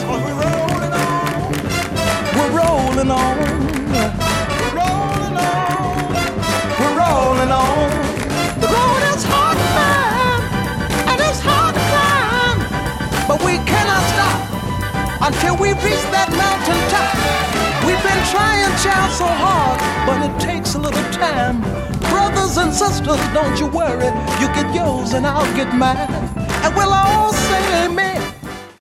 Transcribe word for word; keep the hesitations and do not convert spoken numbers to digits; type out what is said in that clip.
we're rolling on. We're rolling on. We're rolling on. We're rolling on. The road is hard to climb, and it's hard to climb, but we cannot stop until we reach that mountain top. We've been trying, child, so hard, but it takes a little time. Brothers and sisters, don't you worry. You get yours and I'll get mine, and we'll all say amen.